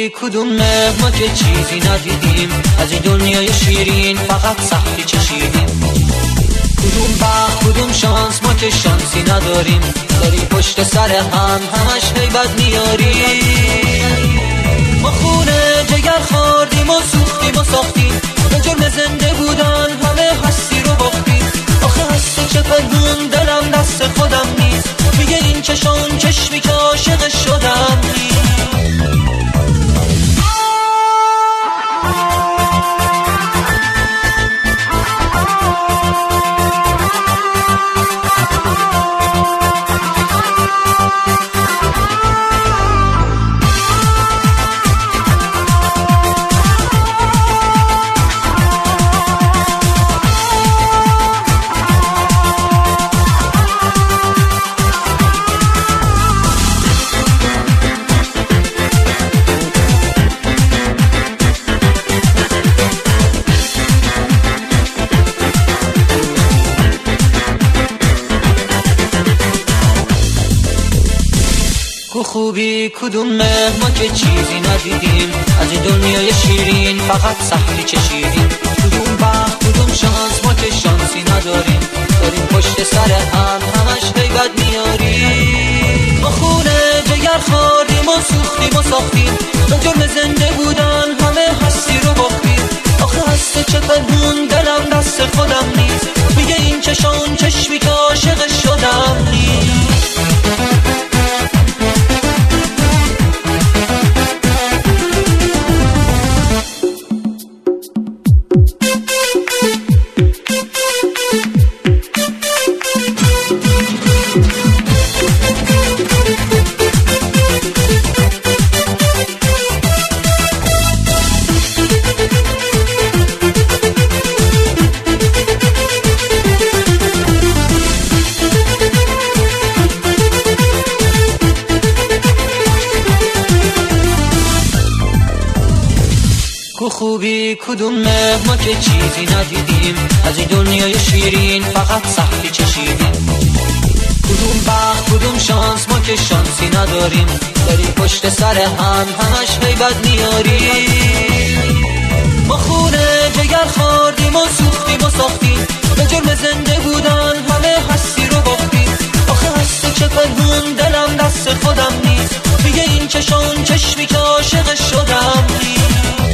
خوبی کدومه ما که چیزی ندیدیم، از این دنیای شیرین فقط سختی چشیدیم. کدوم بخت کدوم شانس ما که شانسی نداریم، داریم پشت سر هم همش هیبت میاریم. ما خونه جگر خوردیم و سوختیم و ساختیم، به جرم زنده بودن همه هستی رو باختیم. آخه هستی چه پنهون دلم دست خودم نیست، میگه این چشم چشمی که عاشق شدم نیست. خوبی کدومه ما که چیزی ندیدیم، از این دنیای شیرین فقط سختی چشیدیم. کدوم بخت کدوم شانس ما که شانسی نداریم، داریم پشت سر هم همش هیبت میاریم. ما خونه جگر خوردیم و سوختیم و ساختیم، به جرم زنده بودن همه هستی رو باختیم. آخه هستی چه پنهون دلم دست خودم نیست، میگه این چشم چشمی که عاشق شدم نیست. خوبی کدومه ما که چیزی ندیدیم، از این دنیای شیرین فقط سختی چشیدیم. کدوم بخت کدوم شانس ما که شانسی نداریم، داریم پشت سر هم همش هیبت میاریم. ما خونه جگر خوردیم و سوختیم و ساختیم، به جرم زنده بودن همه هستی رو باختیم. آخه هستی چه پنهون دلم دست خودم نیست، میگه این چشم چشمی که عاشق شدم نیست.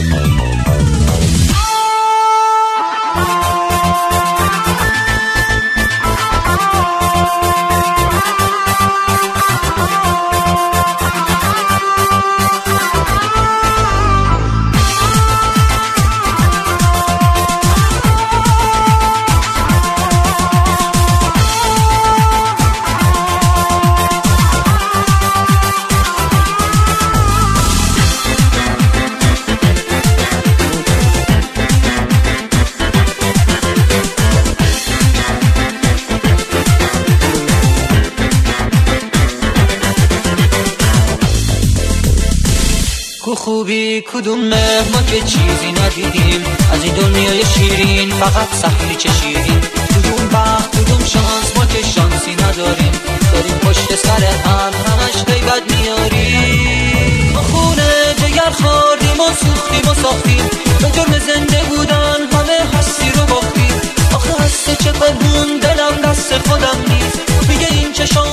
خوبی کدومه ما که چیزی ندیدیم، از این دنیای شیرین فقط سختی چشیدیم. کدوم بخت کدوم شانس ما که شانسی نداریم، داریم پشت سر هم همش هیبت میاریم. ما خونه جگر خوردیم و سوختیم و ساختیم، به جرم زنده بودن همه هستی رو باختیم. آخه هستی چه پنهون دلم دست خودم نیست، میگه این چشم